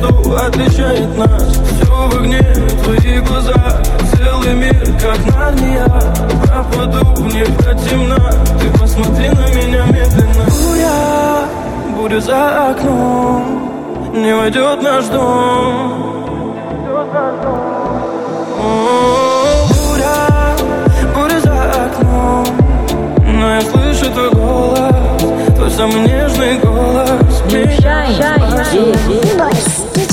что отличает нас. Все в огне, твои глаза, целый мир, как Нарния. Пропаду в них до темна, ты посмотри на меня медленно. Буря, буря за окном, не войдет наш дом. Буря, буря за окном, но я слышу твой голос, твой самый нежный голос. Shine.